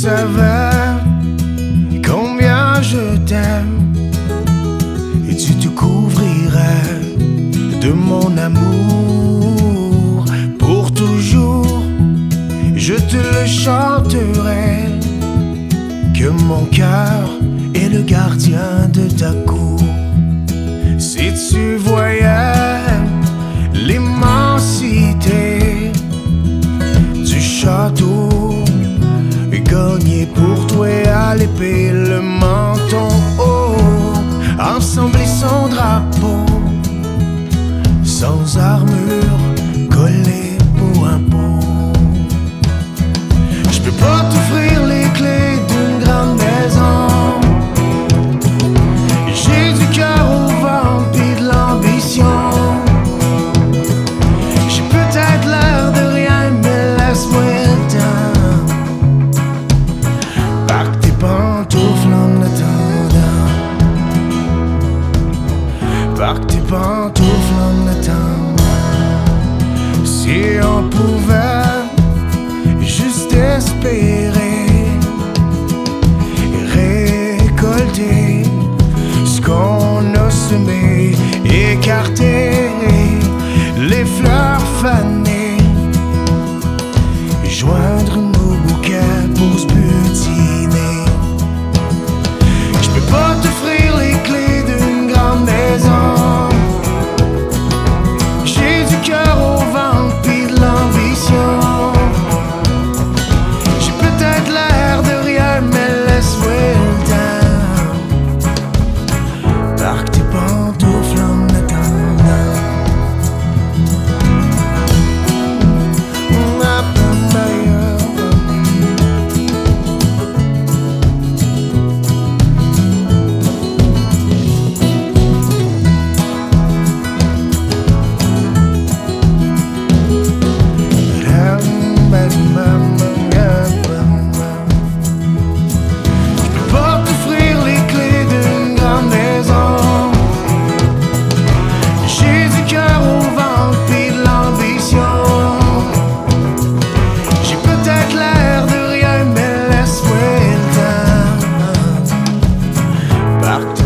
savais combien je t'aime et tu te couvrirais de mon amour pour toujours. Je te le chanterai, que mon cœur est le gardien de ta cour. Si tu voyais l'immensité du château, gagné pour toi à l'épée, le menton haut, ensemble son drapeau, sans armure, collé peau à peau. Je peux pas t'offrir les clés d'une grande maison. J'ai du cœur au ventre pis de l'ambition. J'ai peut-être l'air de rien, mais laisse-moi le temps. Parque tes pantoufles en attendant. Parque tes pantoufles en attendant. Si on pouvait juste espérer récolter ce qu'on a semé, écarter les fleurs fanées, joindre nos bouquets pour se butiner. Je peux pas t'offrir les clés d'une grande maison. J'ai du cœur au ventre pis de l'ambition. J'ai peut-être l'air de rien, mais laisse-moi le temps. Parque tes pantoufles en attendant. Parque